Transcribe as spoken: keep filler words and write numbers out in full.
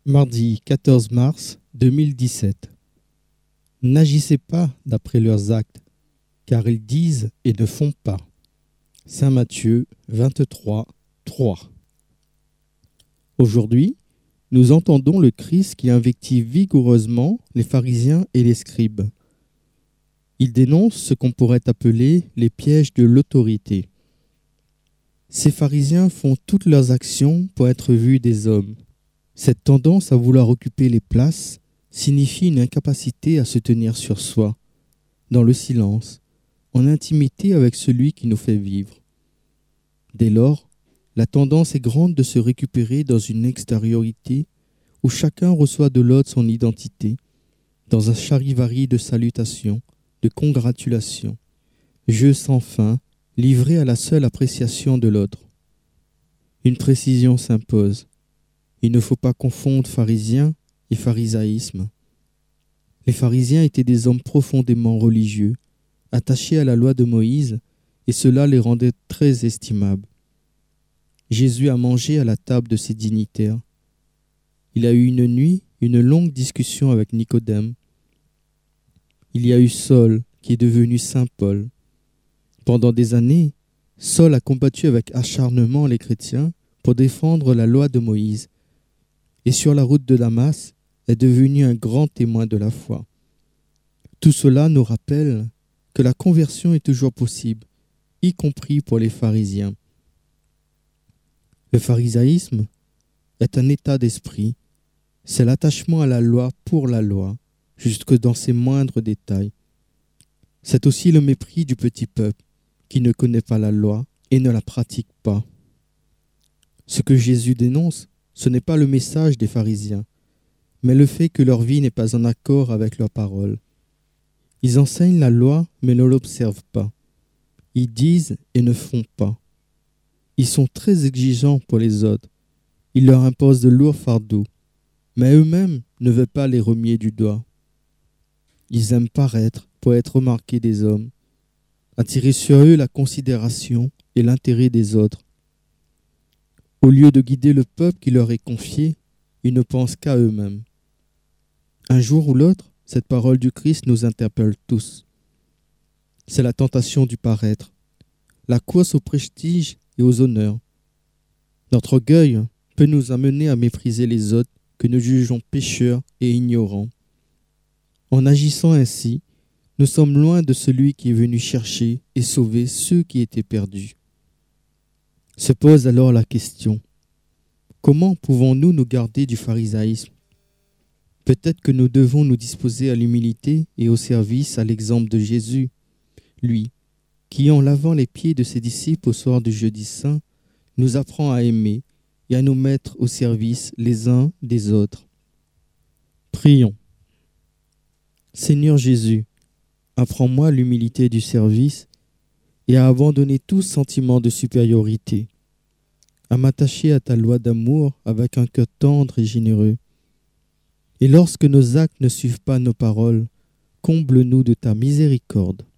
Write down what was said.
Mardi quatorze mars deux mille dix-sept. N'agissez pas d'après leurs actes, car ils disent et ne font pas. Saint Matthieu vingt-trois, trois. Aujourd'hui, nous entendons le Christ qui invective vigoureusement les pharisiens et les scribes. Il dénonce ce qu'on pourrait appeler les pièges de l'autorité. Ces pharisiens font toutes leurs actions pour être vus des hommes. Cette tendance à vouloir occuper les places signifie une incapacité à se tenir sur soi, dans le silence, en intimité avec celui qui nous fait vivre. Dès lors, la tendance est grande de se récupérer dans une extériorité où chacun reçoit de l'autre son identité, dans un charivari de salutations, de congratulations, jeu sans fin, livré à la seule appréciation de l'autre. Une précision s'impose. Il ne faut pas confondre pharisiens et pharisaïsme. Les pharisiens étaient des hommes profondément religieux, attachés à la loi de Moïse, et cela les rendait très estimables. Jésus a mangé à la table de ces dignitaires. Il a eu une nuit, une longue discussion avec Nicodème. Il y a eu Saul, qui est devenu Saint Paul. Pendant des années, Saul a combattu avec acharnement les chrétiens pour défendre la loi de Moïse, et sur la route de Damas est devenu un grand témoin de la foi. Tout cela nous rappelle que la conversion est toujours possible, y compris pour les pharisiens. Le pharisaïsme est un état d'esprit, c'est l'attachement à la loi pour la loi, jusque dans ses moindres détails. C'est aussi le mépris du petit peuple qui ne connaît pas la loi et ne la pratique pas. Ce que Jésus dénonce, ce n'est pas le message des pharisiens, mais le fait que leur vie n'est pas en accord avec leurs paroles. Ils enseignent la loi, mais ne l'observent pas. Ils disent et ne font pas. Ils sont très exigeants pour les autres. Ils leur imposent de lourds fardeaux, mais eux-mêmes ne veulent pas les remuer du doigt. Ils aiment paraître pour être remarqués des hommes, attirer sur eux la considération et l'intérêt des autres. Au lieu de guider le peuple qui leur est confié, ils ne pensent qu'à eux-mêmes. Un jour ou l'autre, cette parole du Christ nous interpelle tous. C'est la tentation du paraître, la course au prestige et aux honneurs. Notre orgueil peut nous amener à mépriser les autres que nous jugeons pécheurs et ignorants. En agissant ainsi, nous sommes loin de celui qui est venu chercher et sauver ceux qui étaient perdus. Se pose alors la question, comment pouvons-nous nous garder du pharisaïsme? Peut-être que nous devons nous disposer à l'humilité et au service à l'exemple de Jésus, lui, qui en lavant les pieds de ses disciples au soir du jeudi saint, nous apprend à aimer et à nous mettre au service les uns des autres. Prions. Seigneur Jésus, apprends-moi l'humilité du service et à abandonner tout sentiment de supériorité, à m'attacher à ta loi d'amour avec un cœur tendre et généreux. Et lorsque nos actes ne suivent pas nos paroles, comble-nous de ta miséricorde.